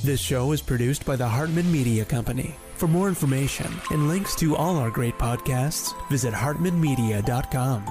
This show is produced by the Hartman Media Company. For more information and links to all our great podcasts, visit hartmanmedia.com.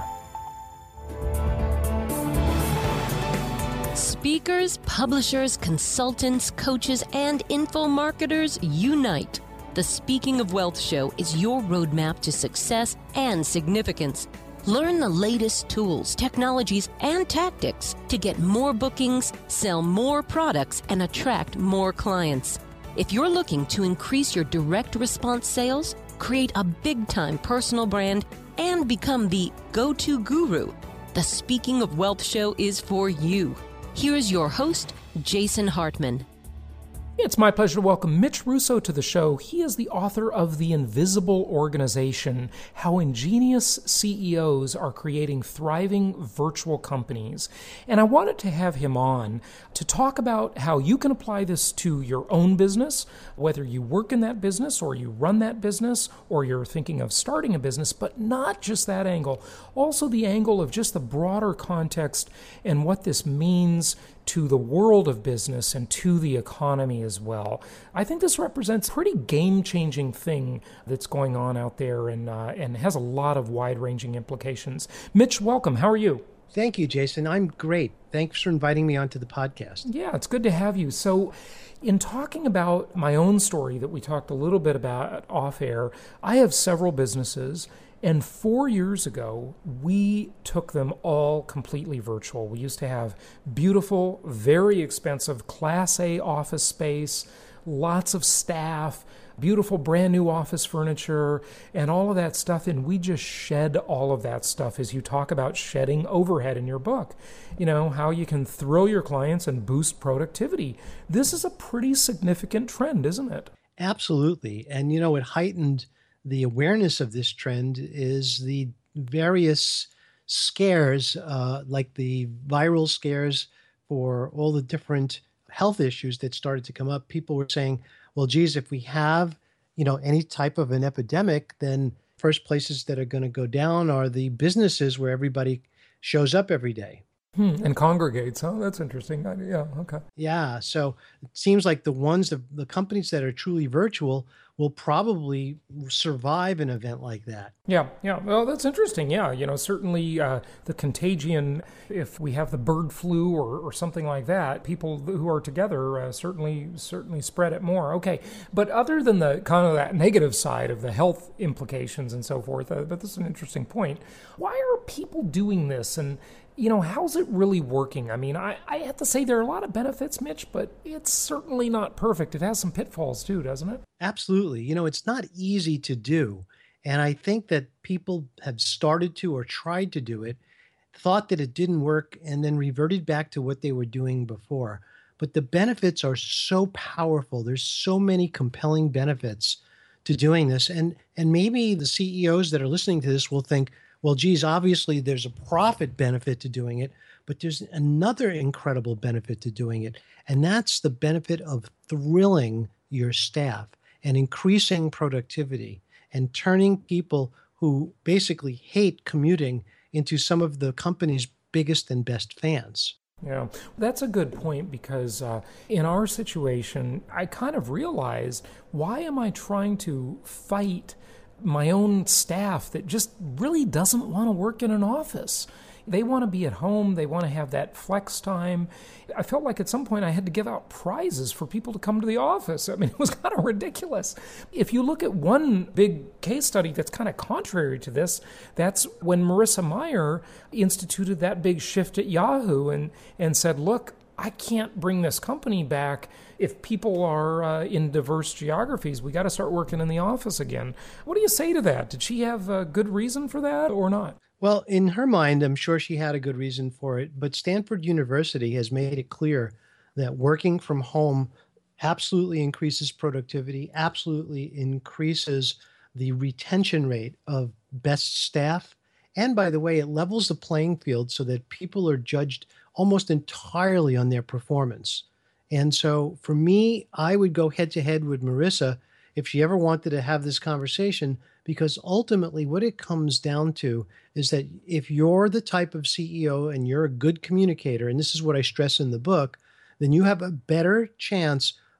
Speakers, publishers, consultants, coaches, and info marketers unite. The Speaking of Wealth Show is your roadmap to success and significance. Learn the latest tools, technologies, and tactics to get more bookings, sell more products, and attract more clients. If you're looking to increase your direct response sales, create a big-time personal brand, and become the go-to guru, the Speaking of Wealth Show is for you. Here's your host, Jason Hartman. It's my pleasure to welcome Mitch Russo to the show. He is the author of The Invisible Organization, How Ingenious CEOs Are Creating Thriving Virtual Companies. And I wanted to have him on to talk about how you can apply this to your own business, whether you work in that business or you run that business or you're thinking of starting a business, but not just that angle. Also the angle of just the broader context and what this means to the world of business and to the economy as well. I think this represents a pretty game-changing thing that's going on out there and has a lot of wide-ranging implications. Mitch, welcome. How are you? Thank you, Jason. I'm great. Thanks for inviting me onto the podcast. Yeah, it's good to have you. So in talking about my own story that we talked a little bit about off air, I have several businesses. And 4 years ago, we took them all completely virtual. We used to have beautiful, very expensive Class A office space, lots of staff, beautiful brand new office furniture, and all of that stuff. And we just shed all of that stuff as you talk about shedding overhead in your book. You know, how you can thrill your clients and boost productivity. This is a pretty significant trend, isn't it? Absolutely. And, you know, it heightened the awareness of this trend is the various scares, like the viral scares for all the different health issues that started to come up. People were saying, well, geez, if we have, any type of an epidemic, then first places that are going to go down are the businesses where everybody shows up every day. And congregates, huh? That's interesting. Yeah, okay. Yeah, so it seems like the companies that are truly virtual will probably survive an event like that. Yeah. Well, that's interesting. Yeah, certainly the contagion, if we have the bird flu or something like that, people who are together certainly spread it more. Okay, but other than the kind of that negative side of the health implications and so forth, but this is an interesting point. Why are people doing this? And how's it really working? I mean, I have to say there are a lot of benefits, Mitch, but it's certainly not perfect. It has some pitfalls too, doesn't it? Absolutely. It's not easy to do. And I think that people have started to or tried to do it, thought that it didn't work, and then reverted back to what they were doing before. But the benefits are so powerful. There's so many compelling benefits to doing this. And maybe the CEOs that are listening to this will think, well, geez, obviously there's a profit benefit to doing it, but there's another incredible benefit to doing it. And that's the benefit of thrilling your staff and increasing productivity and turning people who basically hate commuting into some of the company's biggest and best fans. Yeah, that's a good point because in our situation, I kind of realized, why am I trying to fight my own staff that just really doesn't want to work in an office? They want to be at home. They want to have that flex time. I felt like at some point I had to give out prizes for people to come to the office. I mean, it was kind of ridiculous. If you look at one big case study that's kind of contrary to this, that's when Marissa Mayer instituted that big shift at Yahoo and said, look, I can't bring this company back if people are in diverse geographies. We got to start working in the office again. What do you say to that? Did she have a good reason for that or not? Well, in her mind, I'm sure she had a good reason for it, but Stanford University has made it clear that working from home absolutely increases productivity, absolutely increases the retention rate of best staff. And by the way, it levels the playing field so that people are judged almost entirely on their performance. And so for me, I would go head to head with Marissa if she ever wanted to have this conversation, because ultimately what it comes down to is that if you're the type of CEO and you're a good communicator, and this is what I stress in the book, then you have a better chance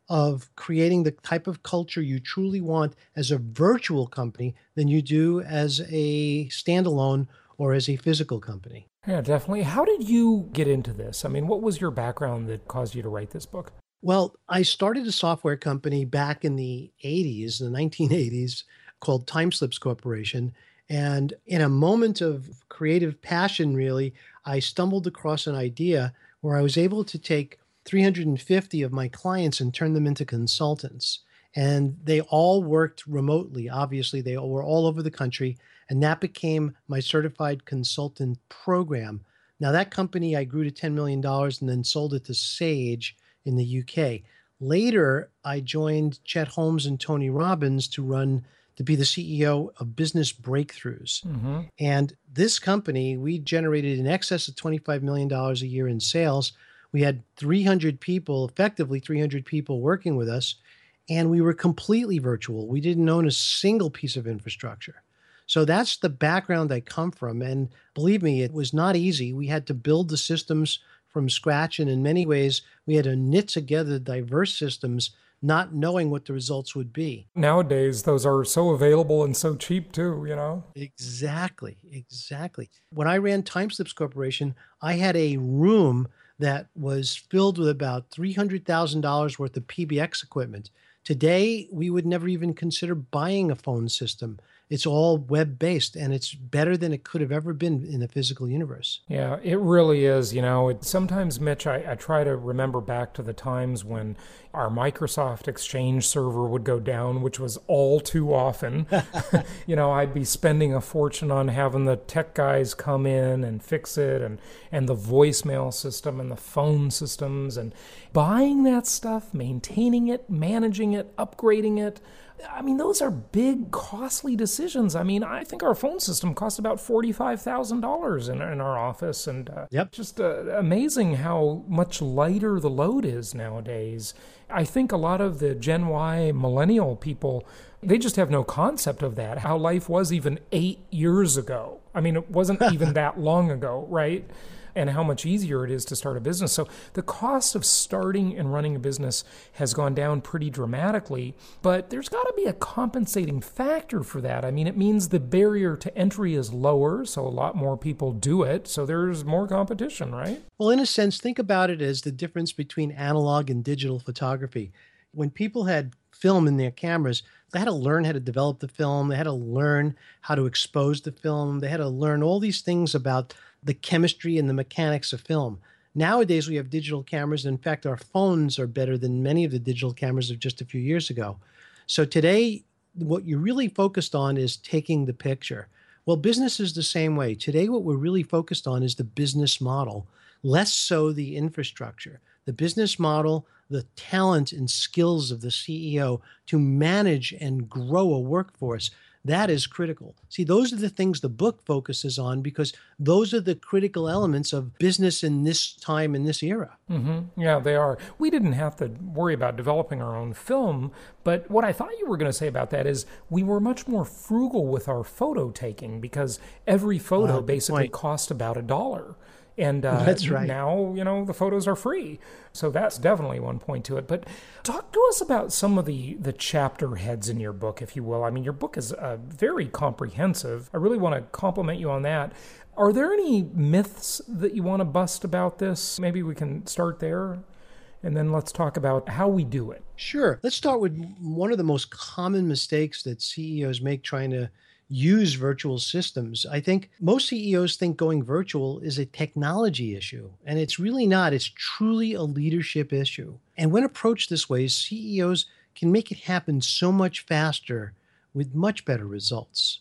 of creating the type of culture you truly want as a virtual company than you do as a standalone or as a physical company. Yeah, definitely. How did you get into this? I mean, what was your background that caused you to write this book? Well, I started a software company back in the 80s, the 1980s, called Timeslips Corporation. And in a moment of creative passion, really, I stumbled across an idea where I was able to take 350 of my clients and turn them into consultants. And they all worked remotely. Obviously, they were all over the country. And that became my certified consultant program. Now, that company I grew to $10 million and then sold it to Sage in the UK. Later, I joined Chet Holmes and Tony Robbins to be the CEO of Business Breakthroughs. Mm-hmm. And this company, we generated in excess of $25 million a year in sales. We had 300 people, effectively 300 people working with us, and we were completely virtual. We didn't own a single piece of infrastructure. So that's the background I come from. And believe me, it was not easy. We had to build the systems from scratch. And in many ways, we had to knit together diverse systems, not knowing what the results would be. Nowadays, those are so available and so cheap too, you know? Exactly. When I ran Timeslips Corporation, I had a room that was filled with about $300,000 worth of PBX equipment. Today, we would never even consider buying a phone system. It's all web-based, and it's better than it could have ever been in the physical universe. Yeah, it really is. You know, sometimes, Mitch, I try to remember back to the times when our Microsoft Exchange server would go down, which was all too often. You know, I'd be spending a fortune on having the tech guys come in and fix it, and the voicemail system and the phone systems, and buying that stuff, maintaining it, managing it, upgrading it. I mean, those are big, costly decisions. I mean, I think our phone system cost about $45,000 in our office. And just amazing how much lighter the load is nowadays. I think a lot of the Gen Y millennial people, they just have no concept of that, how life was even 8 years ago. I mean, it wasn't even that long ago, right? And how much easier it is to start a business. So the cost of starting and running a business has gone down pretty dramatically, but there's got to be a compensating factor for that. I mean, it means the barrier to entry is lower, so a lot more people do it, so there's more competition, right? Well, in a sense, think about it as the difference between analog and digital photography. When people had film in their cameras, they had to learn how to develop the film, they had to learn how to expose the film, they had to learn all these things about the chemistry and the mechanics of film. Nowadays, we have digital cameras. In fact, our phones are better than many of the digital cameras of just a few years ago. So today, what you're really focused on is taking the picture. Well, business is the same way. Today, what we're really focused on is the business model, less so the infrastructure. The business model, the talent and skills of the CEO to manage and grow a workforce, that is critical. See, those are the things the book focuses on because those are the critical elements of business in this time, in this era. Mm-hmm. Yeah, they are. We didn't have to worry about developing our own film, but what I thought you were going to say about that is we were much more frugal with our photo taking because every photo basically cost about $1. And that's right. Now, you know, the photos are free. So that's definitely one point to it. But talk to us about some of the chapter heads in your book, if you will. I mean, your book is very comprehensive. I really want to compliment you on that. Are there any myths that you want to bust about this? Maybe we can start there, and then let's talk about how we do it. Sure. Let's start with one of the most common mistakes that CEOs make trying to use virtual systems. I think most CEOs think going virtual is a technology issue, and it's really not. It's truly a leadership issue. And when approached this way, CEOs can make it happen so much faster with much better results.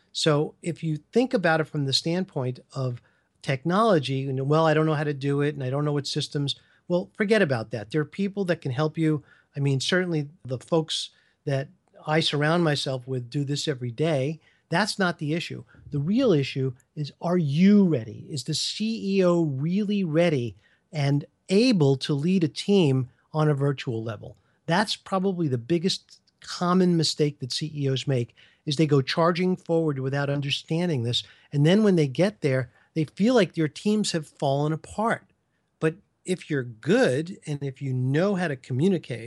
So if you think about it from the standpoint of technology, well, I don't know how to do it, and I don't know what systems, well, forget about that. There are people that can help you. I mean, certainly the folks that I surround myself with do this every day. That's not the issue. The real issue is, are you ready? Is the CEO really ready and able to lead a team on a virtual level? That's probably the biggest common mistake that CEOs make, is they go charging forward without understanding this. And then when they get there, they feel like their teams have fallen apart. But if you're good and if you know how to communicate,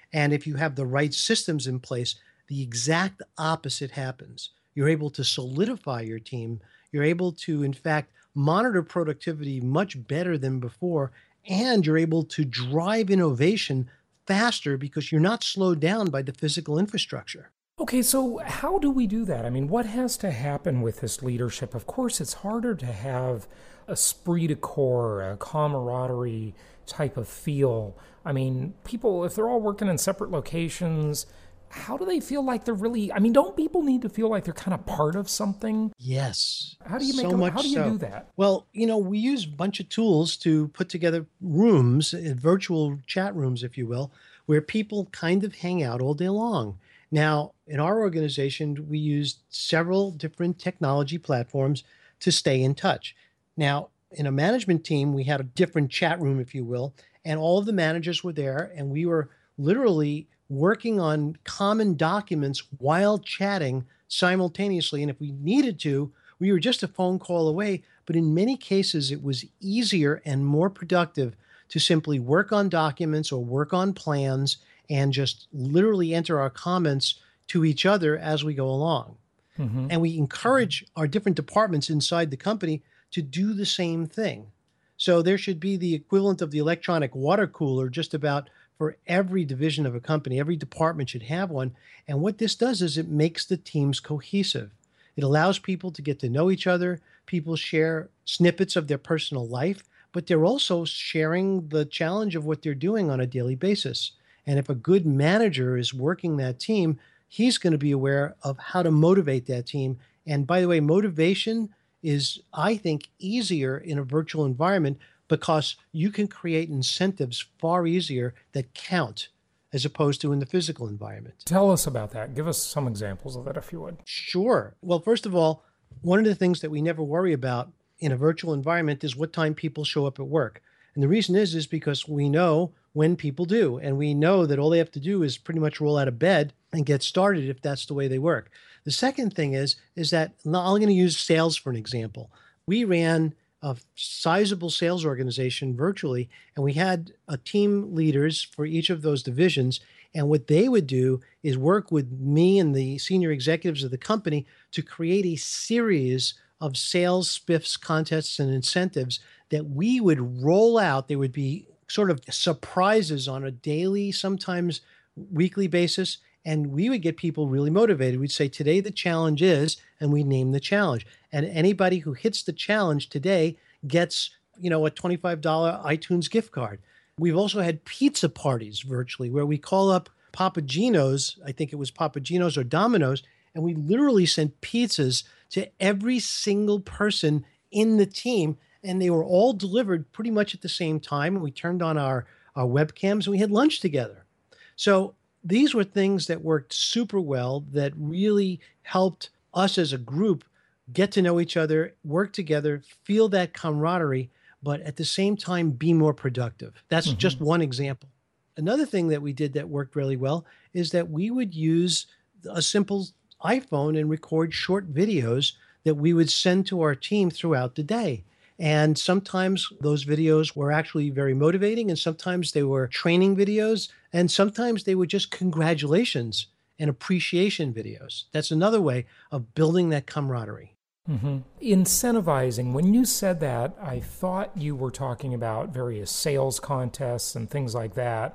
And if you have the right systems in place, the exact opposite happens. You're able to solidify your team. You're able to, in fact, monitor productivity much better than before. And you're able to drive innovation faster because you're not slowed down by the physical infrastructure. Okay, so how do we do that? I mean, what has to happen with this leadership? Of course, it's harder to have a esprit de corps, a camaraderie type of feel. I mean, people, if they're all working in separate locations, how do they feel like they're really, I mean, don't people need to feel like they're kind of part of something? Yes. How do you how do you do that? Well, we use a bunch of tools to put together rooms, virtual chat rooms, if you will, where people kind of hang out all day long. Now, in our organization, we used several different technology platforms to stay in touch. Now, in a management team, we had a different chat room, if you will, and all of the managers were there, and we were literally working on common documents while chatting simultaneously. And if we needed to, we were just a phone call away. But in many cases, it was easier and more productive to simply work on documents or work on plans and just literally enter our comments to each other as we go along. Mm-hmm. And we encourage our different departments inside the company to do the same thing. So there should be the equivalent of the electronic water cooler just about for every division of a company. Every department should have one. And what this does is it makes the teams cohesive. It allows people to get to know each other. People share snippets of their personal life, but they're also sharing the challenge of what they're doing on a daily basis. And if a good manager is working that team, he's going to be aware of how to motivate that team. And by the way, motivation is, I think, easier in a virtual environment because you can create incentives far easier that count as opposed to in the physical environment. Tell us about that. Give us some examples of that, if you would. Sure. Well, first of all, one of the things that we never worry about in a virtual environment is what time people show up at work. And the reason is because we know when people do. And we know that all they have to do is pretty much roll out of bed and get started if that's the way they work. The second thing is that, now I'm going to use sales for an example. We ran a sizable sales organization virtually, and we had team leaders for each of those divisions. And what they would do is work with me and the senior executives of the company to create a series of sales spiffs, contests, and incentives that we would roll out. They would be sort of surprises on a daily, sometimes weekly basis. And we would get people really motivated. We'd say, today the challenge is, and we name the challenge. And anybody who hits the challenge today gets, a $25 iTunes gift card. We've also had pizza parties virtually where we call up Papa Gino's, I think it was Papa Gino's or Domino's, and we literally sent pizzas to every single person in the team. And they were all delivered pretty much at the same time. And we turned on our webcams and we had lunch together. So these were things that worked super well, that really helped us as a group get to know each other, work together, feel that camaraderie, but at the same time, be more productive. That's just one example. Another thing that we did that worked really well is that we would use a simple iPhone and record short videos that we would send to our team throughout the day. And sometimes those videos were actually very motivating, and sometimes they were training videos, and sometimes they were just congratulations and appreciation videos. That's another way of building that camaraderie. Mm-hmm. Incentivizing. When you said that, I thought you were talking about various sales contests and things like that.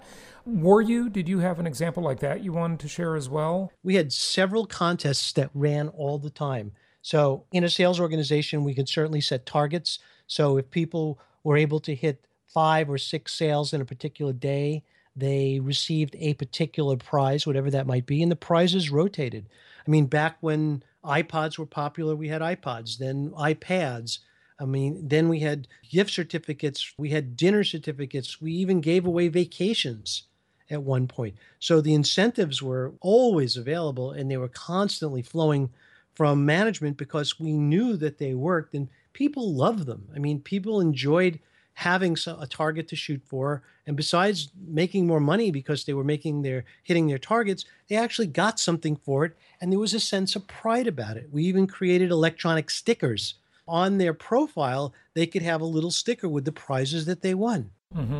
Did you have an example like that you wanted to share as well? We had several contests that ran all the time. So in a sales organization, we can certainly set targets. So if people were able to hit 5 or 6 sales in a particular day, they received a particular prize, whatever that might be, and the prizes rotated. I mean, back when iPods were popular, we had iPods, then iPads. Then we had gift certificates, we had dinner certificates, we even gave away vacations at one point. So the incentives were always available, and they were constantly flowing from management because we knew that they worked and people loved them. People enjoyed having a target to shoot for. And besides making more money because they were hitting their targets, they actually got something for it. And there was a sense of pride about it. We even created electronic stickers. On their profile, they could have a little sticker with the prizes that they won. Mm-hmm.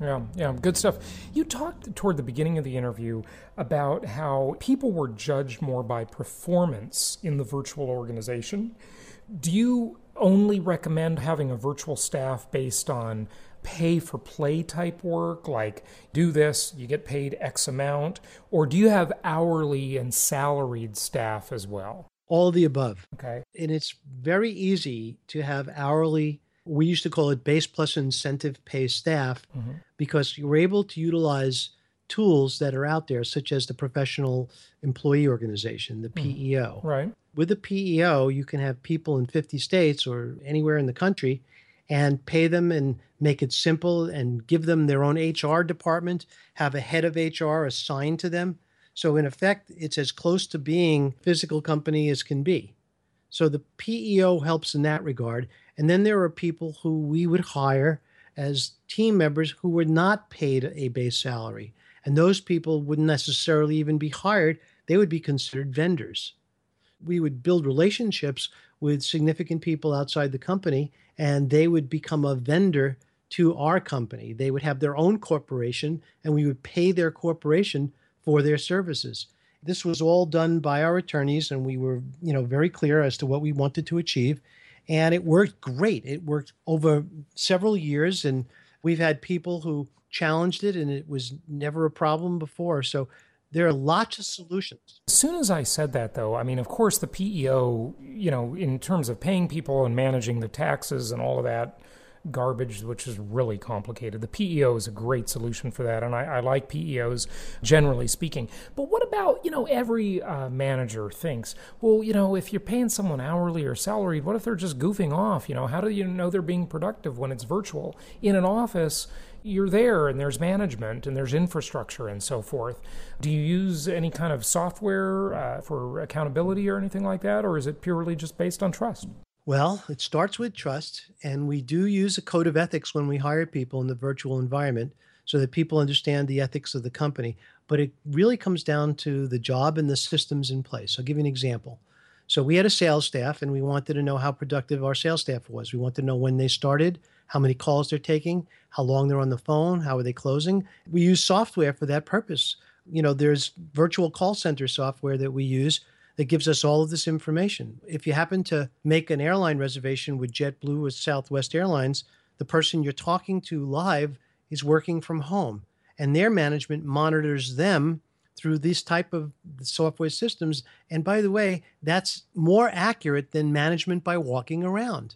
Yeah, good stuff. You talked toward the beginning of the interview about how people were judged more by performance in the virtual organization. Do you only recommend having a virtual staff based on pay for play type work, like do this, you get paid X amount, or do you have hourly and salaried staff as well? All of the above. Okay. And it's very easy to have hourly, we used to call it base plus incentive pay staff, because you're able to utilize tools that are out there, such as the Professional Employee Organization, the PEO. Right. With the PEO, you can have people in 50 states or anywhere in the country and pay them and make it simple and give them their own HR department, have a head of HR assigned to them. So in effect, it's as close to being a physical company as can be. So the PEO helps in that regard. And then there are people who we would hire as team members who were not paid a base salary. And those people wouldn't necessarily even be hired. They would be considered vendors. We would build relationships with significant people outside the company, and they would become a vendor to our company. They would have their own corporation, and we would pay their corporation for their services. This was all done by our attorneys, and we were, very clear as to what we wanted to achieve. And it worked great. It worked over several years, and we've had people who challenged it, and it was never a problem before. So there are lots of solutions. As soon as I said that, though, I mean, of course, the PEO, in terms of paying people and managing the taxes and all of that garbage, which is really complicated, the PEO is a great solution for that. And I like PEOs, generally speaking. But what about, every manager thinks, well, if you're paying someone hourly or salaried, what if they're just goofing off? How do you know they're being productive when it's virtual? In an office, you're there and there's management and there's infrastructure and so forth. Do you use any kind of software for accountability or anything like that? Or is it purely just based on trust? Well, it starts with trust, and we do use a code of ethics when we hire people in the virtual environment so that people understand the ethics of the company. But it really comes down to the job and the systems in place. I'll give you an example. So we had a sales staff, and we wanted to know how productive our sales staff was. We wanted to know when they started, how many calls they're taking, how long they're on the phone, how are they closing. We use software for that purpose. There's virtual call center software that we use that gives us all of this information. If you happen to make an airline reservation with JetBlue or Southwest Airlines, the person you're talking to live is working from home, and their management monitors them through these type of software systems. And by the way, that's more accurate than management by walking around.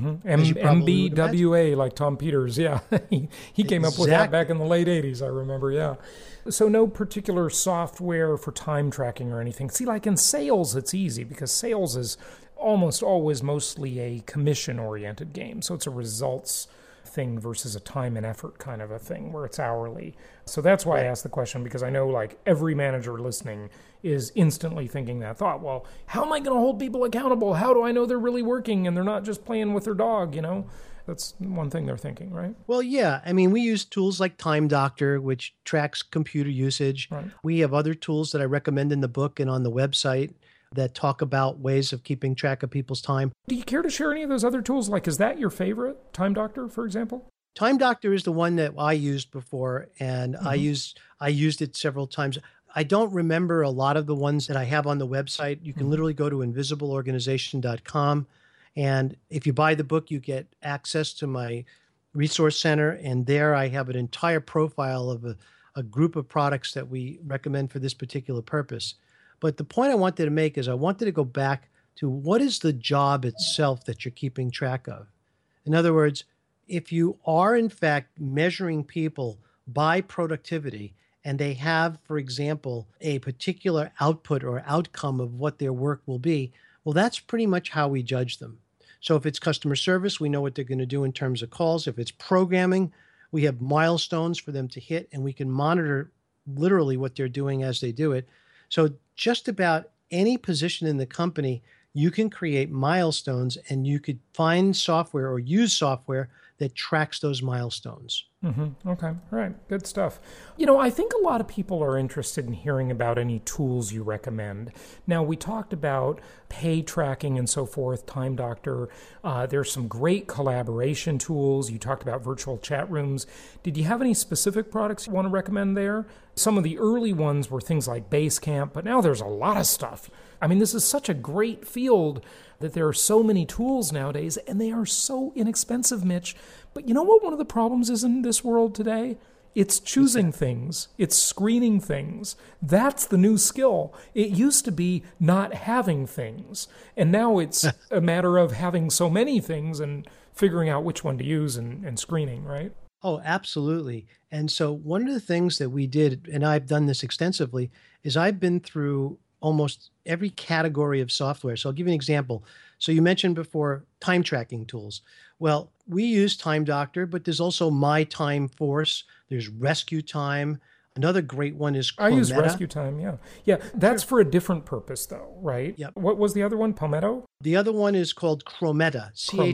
MBWA, like Tom Peters, yeah. he came up with that back in the late 80s, I remember, yeah. So no particular software for time tracking or anything. See, like in sales, it's easy because sales is almost always mostly a commission-oriented game. So it's a results thing versus a time and effort kind of a thing where it's hourly. So that's why I asked the question, because I know like every manager listening is instantly thinking that thought, well, how am I going to hold people accountable? How do I know they're really working and they're not just playing with their dog, That's one thing they're thinking, right? Well, yeah. I mean, we use tools like Time Doctor, which tracks computer usage. Right. We have other tools that I recommend in the book and on the website that talk about ways of keeping track of people's time. Do you care to share any of those other tools? Like, is that your favorite, Time Doctor, for example? Time Doctor is the one that I used before, and I used it several times. I don't remember a lot of the ones that I have on the website. You can literally go to invisibleorganization.com, and if you buy the book, you get access to my resource center, and there I have an entire profile of a group of products that we recommend for this particular purpose. But the point I wanted to make is I wanted to go back to what is the job itself that you're keeping track of. In other words, if you are in fact measuring people by productivity and they have, for example, a particular output or outcome of what their work will be, well, that's pretty much how we judge them. So if it's customer service, we know what they're going to do in terms of calls. If it's programming, we have milestones for them to hit, and we can monitor literally what they're doing as they do it. So just about any position in the company, you can create milestones, and you could find software or use software that tracks those milestones. Okay. All right. Good stuff. I think a lot of people are interested in hearing about any tools you recommend. Now, we talked about pay tracking and so forth, Time Doctor. There's some great collaboration tools. You talked about virtual chat rooms. Did you have any specific products you want to recommend there? Some of the early ones were things like Basecamp, but now there's a lot of stuff. I mean, this is such a great field that there are so many tools nowadays, and they are so inexpensive, Mitch. But you know what one of the problems is in this world today? It's choosing things. It's screening things. That's the new skill. It used to be not having things. And now it's a matter of having so many things and figuring out which one to use and screening, right? Oh, absolutely. And so one of the things that we did, and I've done this extensively, is I've been through almost every category of software. So I'll give you an example. So you mentioned before time tracking tools. Well, we use Time Doctor, but there's also My Time Force. There's Rescue Time. Another great one is Chrometa. I use Rescue Time, yeah. Yeah, that's for a different purpose, though, right? Yep. What was the other one? Palmetto? The other one is called Chrometa,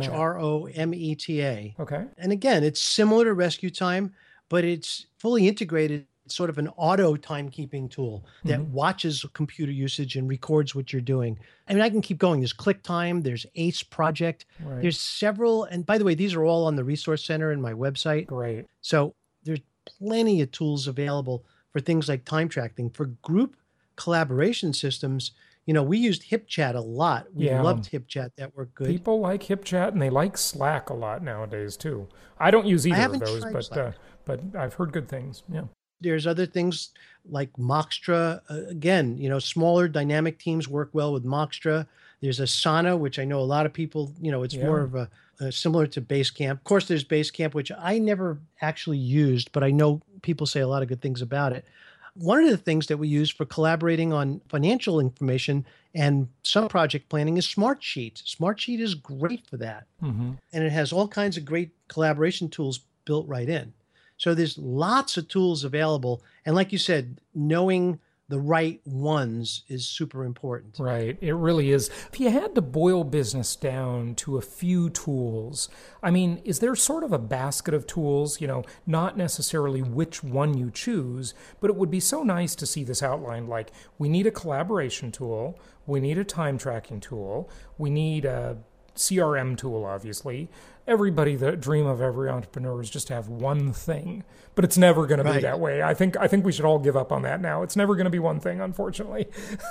Chrometa. Okay. And again, it's similar to Rescue Time, but it's fully integrated. It's sort of an auto timekeeping tool that watches computer usage and records what you're doing. I mean, I can keep going. There's QuickTime, there's Ace Project. Right. There's several. And by the way, these are all on the Resource Center in my website. Great. So there's plenty of tools available for things like time tracking. For group collaboration systems, we used HipChat a lot. We loved HipChat. That worked good. People like HipChat, and they like Slack a lot nowadays, too. I don't use either of those, but I've heard good things. Yeah. There's other things like Moxtra. Again, smaller dynamic teams work well with Moxtra. There's Asana, which I know a lot of people, it's more of a similar to Basecamp. Of course, there's Basecamp, which I never actually used, but I know people say a lot of good things about it. One of the things that we use for collaborating on financial information and some project planning is Smartsheet. Smartsheet is great for that. And it has all kinds of great collaboration tools built right in. So there's lots of tools available. And like you said, knowing the right ones is super important. Right. It really is. If you had to boil business down to a few tools, I mean, is there sort of a basket of tools, not necessarily which one you choose, but it would be so nice to see this outlined, like we need a collaboration tool, we need a time tracking tool, we need a CRM tool, obviously. Everybody, the dream of every entrepreneur is just to have one thing, but it's never going to be that way. I think we should all give up on that now. It's never going to be one thing, unfortunately.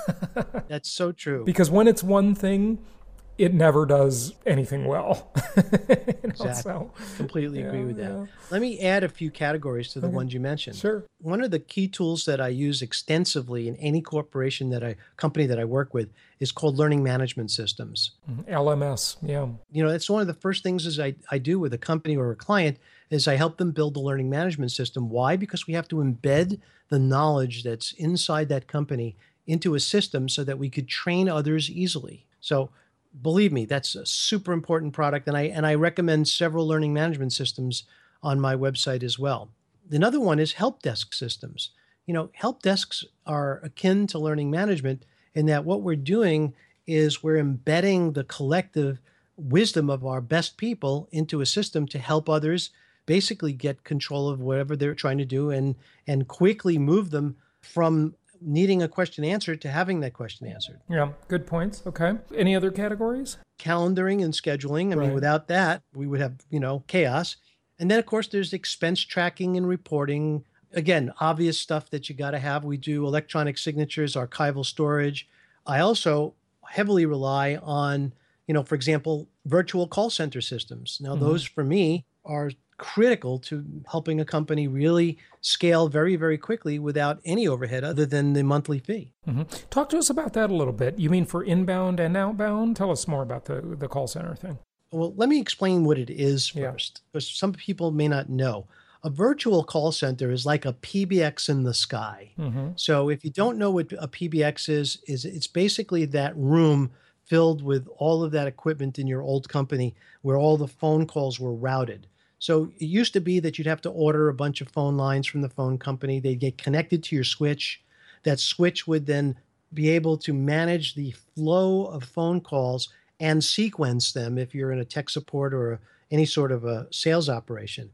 That's so true. Because when it's one thing, it never does anything well. Exactly. So, completely agree with that. Yeah. Let me add a few categories to the ones you mentioned. Sure. One of the key tools that I use extensively in any company that I work with is called learning management systems. LMS, yeah. That's one of the first things I do with a company or a client is I help them build a learning management system. Why? Because we have to embed the knowledge that's inside that company into a system so that we could train others easily. So believe me, that's a super important product. And I recommend several learning management systems on my website as well. Another one is help desk systems. Help desks are akin to learning management in that what we're doing is we're embedding the collective wisdom of our best people into a system to help others basically get control of whatever they're trying to do and quickly move them from needing a question answered to having that question answered. Yeah, good points. Okay. Any other categories? Calendaring and scheduling. I mean, without that, we would have, chaos. And then, of course, there's expense tracking and reporting. Again, obvious stuff that you got to have. We do electronic signatures, archival storage. I also heavily rely on, for example, virtual call center systems. Now, those for me are critical to helping a company really scale very, very quickly without any overhead other than the monthly fee. Talk to us about that a little bit. You mean for inbound and outbound? Tell us more about the call center thing. Well, let me explain what it is first, because some people may not know. A virtual call center is like a PBX in the sky. So if you don't know what a PBX is it's basically that room filled with all of that equipment in your old company where all the phone calls were routed. So it used to be that you'd have to order a bunch of phone lines from the phone company. They'd get connected to your switch. That switch would then be able to manage the flow of phone calls and sequence them if you're in a tech support or any sort of a sales operation.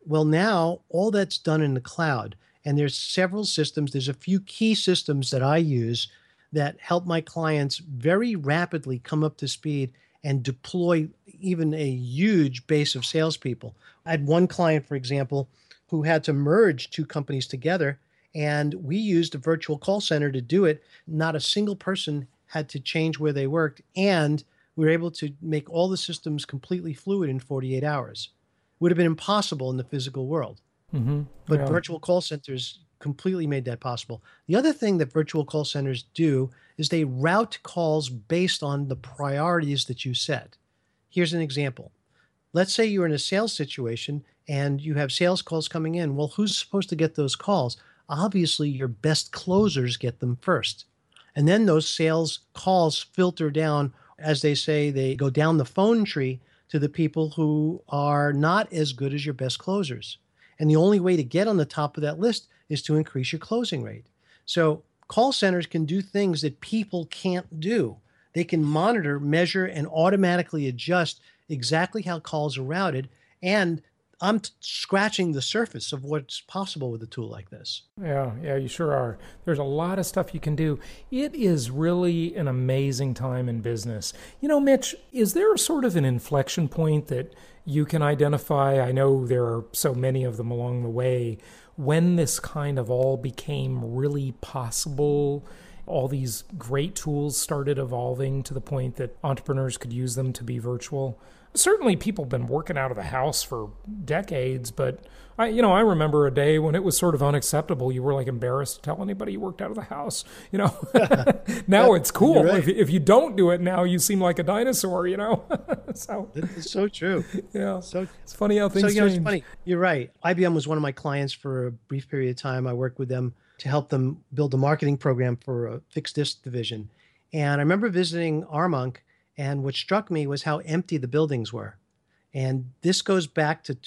Well, now all that's done in the cloud. And there's several systems. There's a few key systems that I use that help my clients very rapidly come up to speed and deploy even a huge base of salespeople. I had one client, for example, who had to merge two companies together, and we used a virtual call center to do it. Not a single person had to change where they worked, and we were able to make all the systems completely fluid in 48 hours. Would have been impossible in the physical world. Mm-hmm. But Yeah. virtual call centers completely made that possible. The other thing that virtual call centers do is they route calls based on the priorities that you set. Here's an example. Let's say you're in a sales situation and you have sales calls coming in. Well, who's supposed to get those calls? Obviously, your best closers get them first. And then those sales calls filter down, as they say, they go down the phone tree to the people who are not as good as your best closers. And the only way to get on the top of that list is to increase your closing rate. So call centers can do things that people can't do. They can monitor, measure, and automatically adjust exactly how calls are routed. And I'm scratching the surface of what's possible with a tool like this. Yeah, you sure are. There's a lot of stuff you can do. It is really an amazing time in business. You know, Mitch, is there sort of an inflection point that you can identify? I know there are so many of them along the way, when this kind of all became really possible. All these great tools started evolving to the point that entrepreneurs could use them to be virtual. Certainly people have been working out of the house for decades, but I remember a day when it was sort of unacceptable. You were like embarrassed to tell anybody you worked out of the house, Now it's cool. Right. If you don't do it now, you seem like a dinosaur, So It's so true. yeah, So it's funny how things change. It's funny. You're right. IBM was one of my clients for a brief period of time. I worked with them to help them build a marketing program for a fixed disk division. And I remember visiting Armonk, and what struck me was how empty the buildings were. And this goes back to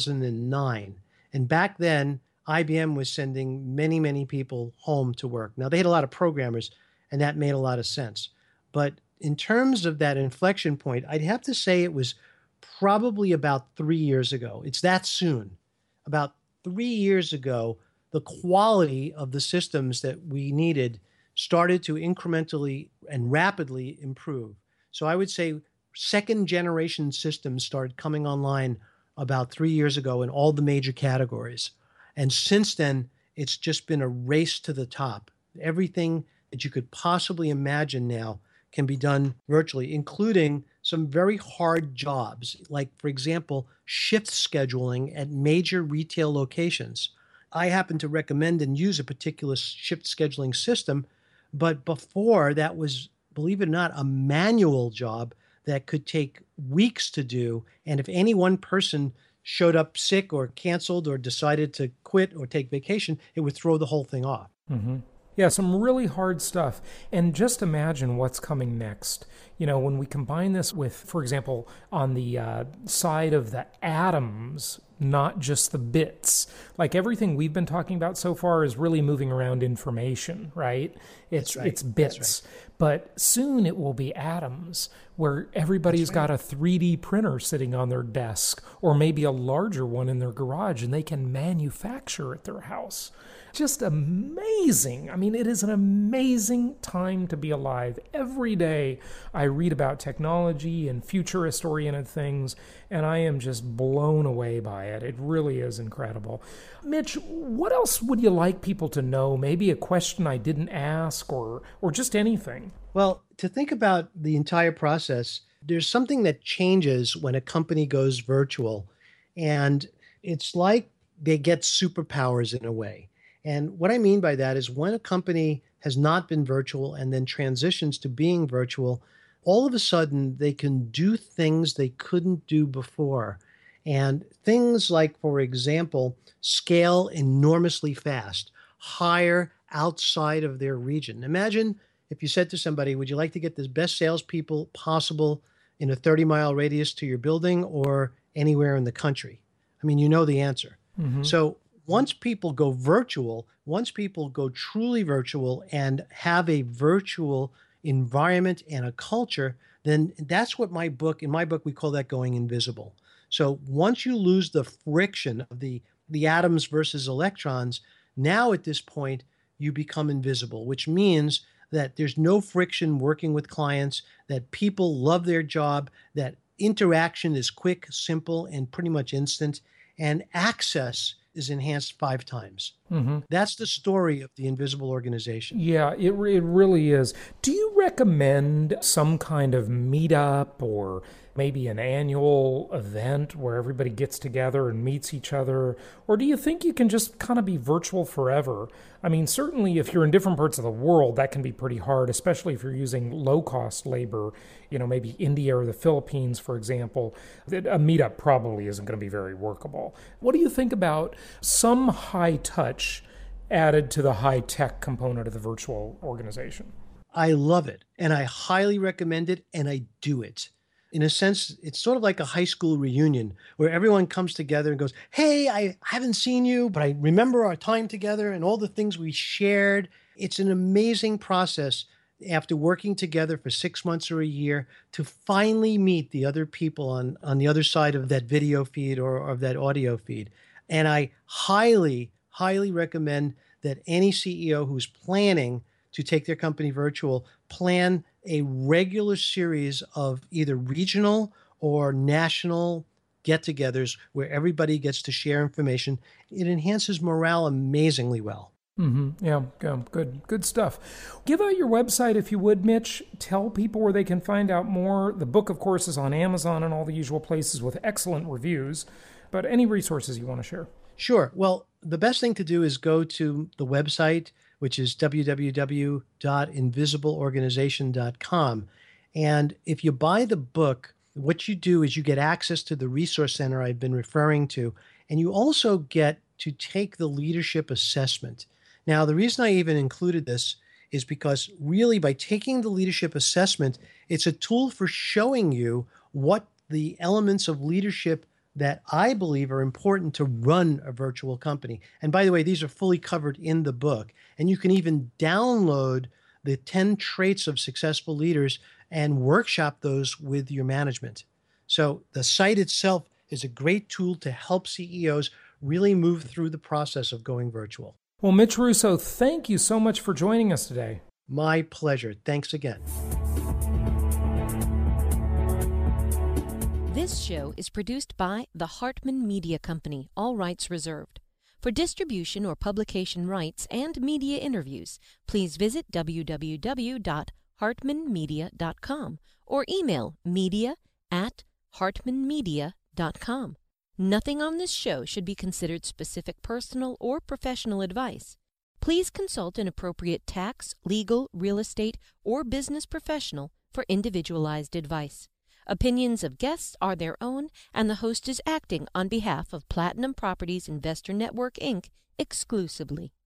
2009. And back then, IBM was sending many, many people home to work. Now, they had a lot of programmers, and that made a lot of sense. But in terms of that inflection point, I'd have to say it was probably about 3 years ago. It's that soon. About 3 years ago, the quality of the systems that we needed started to incrementally and rapidly improve. So I would say second generation systems started coming online about 3 years ago in all the major categories. And since then, it's just been a race to the top. Everything that you could possibly imagine now can be done virtually, including some very hard jobs, like, for example, shift scheduling at major retail locations. I happen to recommend and use a particular shift scheduling system, but before that was, believe it or not, a manual job that could take weeks to do. And if any one person showed up sick or canceled or decided to quit or take vacation, it would throw the whole thing off. Mm-hmm. Yeah, some really hard stuff. And just imagine what's coming next. When we combine this with, for example, on the side of the atoms, not just the bits. Like everything we've been talking about so far is really moving around information, right? It's bits. Right. But soon it will be atoms, where everybody's got a 3D printer sitting on their desk, or maybe a larger one in their garage, and they can manufacture at their house. Just amazing. I mean, it is an amazing time to be alive. Every day I read about technology and futurist-oriented things, and I am just blown away by it. It really is incredible. Mitch, what else would you like people to know? Maybe a question I didn't ask, or just anything? Well, to think about the entire process, there's something that changes when a company goes virtual, and it's like they get superpowers in a way. And what I mean by that is when a company has not been virtual and then transitions to being virtual, all of a sudden they can do things they couldn't do before. And things like, for example, scale enormously fast, hire outside of their region. Imagine if you said to somebody, would you like to get the best salespeople possible in a 30-mile radius to your building or anywhere in the country? I mean, you know the answer. Mm-hmm. So once people go virtual, once people go truly virtual and have a virtual environment and a culture, then that's what in my book, we call that going invisible. So once you lose the friction of the atoms versus electrons, now at this point, you become invisible, which means that there's no friction working with clients, that people love their job, that interaction is quick, simple, and pretty much instant, and access is enhanced 5 times. That's the story of the invisible organization. Yeah, it really is. Do you recommend some kind of meetup or maybe an annual event where everybody gets together and meets each other? Or do you think you can just kind of be virtual forever? I mean, certainly if you're in different parts of the world, that can be pretty hard, especially if you're using low-cost labor, maybe India or the Philippines, for example. A meetup probably isn't going to be very workable. What do you think about some high touch added to the high tech component of the virtual organization? I love it, and I highly recommend it, and I do it. In a sense, it's sort of like a high school reunion where everyone comes together and goes, hey, I haven't seen you, but I remember our time together and all the things we shared. It's an amazing process after working together for 6 months or a year to finally meet the other people on the other side of that video feed or of that audio feed. And I highly, highly recommend that any CEO who's planning to take their company virtual plan a regular series of either regional or national get-togethers where everybody gets to share information. It enhances morale amazingly well. Yeah, good stuff. Give out your website if you would, Mitch. Tell people where they can find out more. The book, of course, is on Amazon and all the usual places with excellent reviews. But any resources you want to share? Sure. Well, the best thing to do is go to the website, which is www.invisibleorganization.com. And if you buy the book, what you do is you get access to the resource center I've been referring to, and you also get to take the leadership assessment. Now, the reason I even included this is because really by taking the leadership assessment, it's a tool for showing you what the elements of leadership that I believe are important to run a virtual company. And by the way, these are fully covered in the book. And you can even download the 10 traits of successful leaders and workshop those with your management. So the site itself is a great tool to help CEOs really move through the process of going virtual. Well, Mitch Russo, thank you so much for joining us today. My pleasure. Thanks again. This show is produced by the Hartman Media Company, all rights reserved. For distribution or publication rights and media interviews, please visit www.hartmanmedia.com or email media@hartmanmedia.com. Nothing on this show should be considered specific personal or professional advice. Please consult an appropriate tax, legal, real estate, or business professional for individualized advice. Opinions of guests are their own, and the host is acting on behalf of Platinum Properties Investor Network, Inc. exclusively.